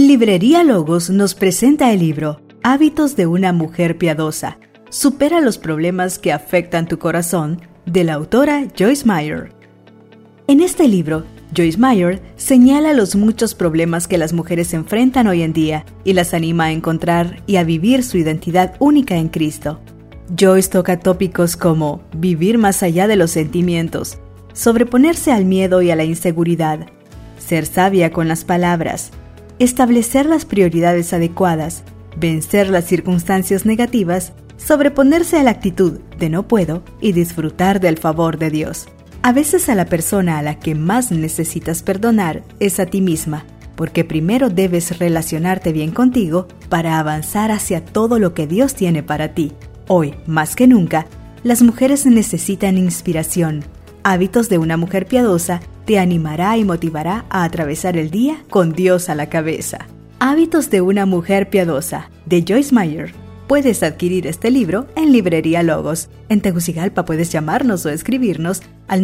Librería Logos nos presenta el libro Hábitos de una mujer piadosa. Supera los problemas que afectan tu corazón, de la autora Joyce Meyer. En este libro, Joyce Meyer señala los muchos problemas que las mujeres enfrentan hoy en día y las anima a encontrar y a vivir su identidad única en Cristo. Joyce toca tópicos como vivir más allá de los sentimientos, sobreponerse al miedo y a la inseguridad, ser sabia con las palabras, establecer las prioridades adecuadas, vencer las circunstancias negativas, sobreponerse a la actitud de no puedo y disfrutar del favor de Dios. A veces a la persona a la que más necesitas perdonar es a ti misma, porque primero debes relacionarte bien contigo para avanzar hacia todo lo que Dios tiene para ti. Hoy, más que nunca, las mujeres necesitan inspiración. Hábitos de una mujer piadosa te animará y motivará a atravesar el día con Dios a la cabeza. Hábitos de una mujer piadosa, de Joyce Meyer. Puedes adquirir este libro en Librería Logos. En Tegucigalpa puedes llamarnos o escribirnos al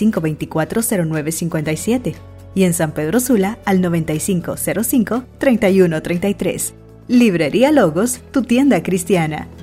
95240957 y en San Pedro Sula al 95053133. Librería Logos, tu tienda cristiana.